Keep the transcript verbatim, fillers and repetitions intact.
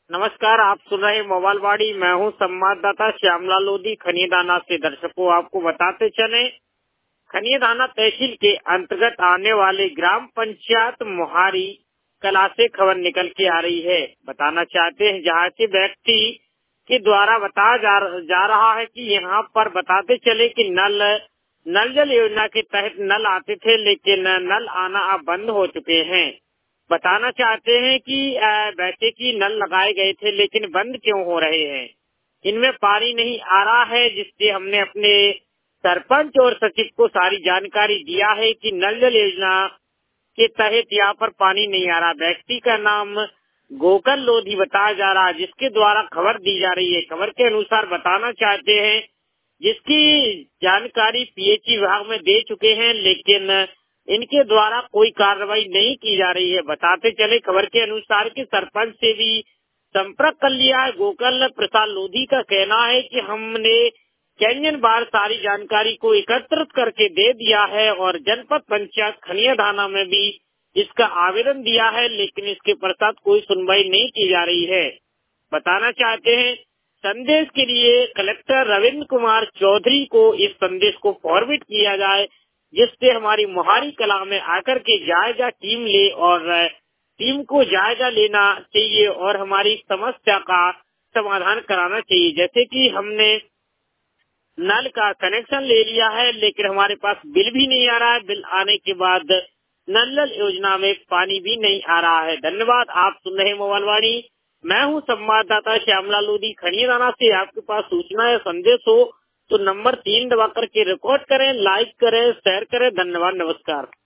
नमस्कार, आप सुन रहे मोबाइल वाड़ी। मैं हूं संवाददाता श्यामला लोधी खनियादाना से। दर्शकों, आपको बताते चले, खनियादाना तहसील के अंतर्गत आने वाले ग्राम पंचायत मोहारी कला से खबर निकल के आ रही है। बताना चाहते हैं, जहाँ के व्यक्ति के द्वारा बताया जा, जा रहा है कि यहाँ पर बताते चले कि नल नल जल योजना के तहत नल आते थे, लेकिन नल आना अब बंद हो चुके हैं। बताना चाहते हैं कि वैसे की नल लगाए गए थे, लेकिन बंद क्यों हो रहे हैं। इनमें पानी नहीं आ रहा है, जिससे हमने अपने सरपंच और सचिव को सारी जानकारी दिया है कि नल जल योजना के तहत यहाँ पर पानी नहीं आ रहा। व्यक्ति का नाम गोकल लोधी बताया जा रहा है, जिसके द्वारा खबर दी जा रही है। खबर के अनुसार बताना चाहते हैं, जिसकी जानकारी पीएचई विभाग में दे चुके हैं, लेकिन इनके द्वारा कोई कार्रवाई नहीं की जा रही है। बताते चले, खबर के अनुसार कि सरपंच से भी संपर्क कर लिया है। गोकल प्रसाद लोधी का कहना है कि हमने कैंजन बार सारी जानकारी को एकत्रित करके दे दिया है और जनपद पंचायत खनियादाना में भी इसका आवेदन दिया है, लेकिन इसके पश्चात कोई सुनवाई नहीं की जा रही है। बताना चाहते हैं, संदेश के लिए कलेक्टर रविंद्र कुमार चौधरी को इस संदेश को फॉरवर्ड किया जाए, जिससे हमारी मोहारी कला में आकर के जायजा टीम ले और टीम को जायजा लेना चाहिए और हमारी समस्या का समाधान कराना चाहिए। जैसे कि हमने नल का कनेक्शन ले लिया है, लेकिन हमारे पास बिल भी नहीं आ रहा है। बिल आने के बाद नल जल योजना में पानी भी नहीं आ रहा है। धन्यवाद। आप सुन रहे मोबाइल वाणी। मैं हूं संवाददाता श्यामला लोधी खनियादाना से। आपके पास सूचना या संदेश हो तो नंबर तीन दबा करके रिकॉर्ड करें, लाइक करें, शेयर करें। धन्यवाद, नमस्कार।